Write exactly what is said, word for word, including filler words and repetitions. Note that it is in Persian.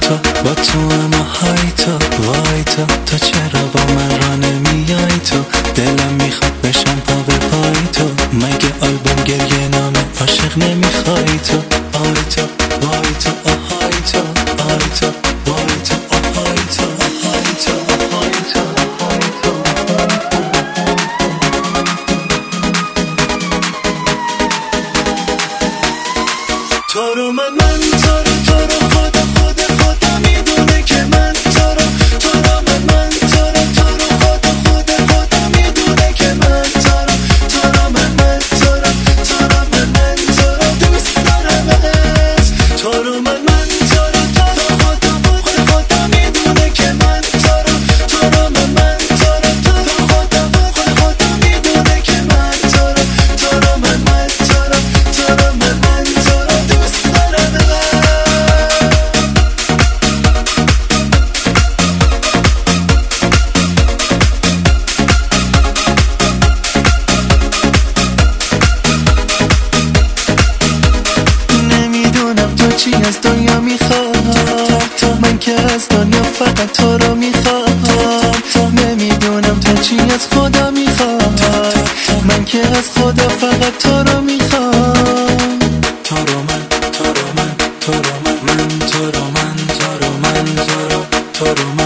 تو با تو اما های تو وای تو تو چرا با من را نمیای تو دلم میخواد بشم پا به پای تو مگه آلبوم گریه نامه عاشق نمیخوای تو آی تو وای تو آهای تو آی تو وای تو آهای تو آهای تو آهای تو آهای تو تو رو من من تو رو تو رو خدا خدا خدا میدونه که من تو رو تو رو من من تو رو تو رو خدا خدا خدا میدونه که من تو رو تو رو من من تو رو تو رو من من تو رو دوست دارمت تو رو من من تو رو تو رو خدا خدا خدا میدونه که من تو رو تو رو من من تو رو تو رو خدا خدا خدا میدونه که من تو رو تو رو من من تو رو تو رو من من تو رو دوست دارمت نمیدونم تو چی از دنیا میخواد من که از دنیا فقط تو رو میخوام نمیدونم تو چی از خدا میخواد من که از خدا فقط تو رو میخوام تو رو من تو رو من تو رو من من تو رو من تو رو من تو رو تو رو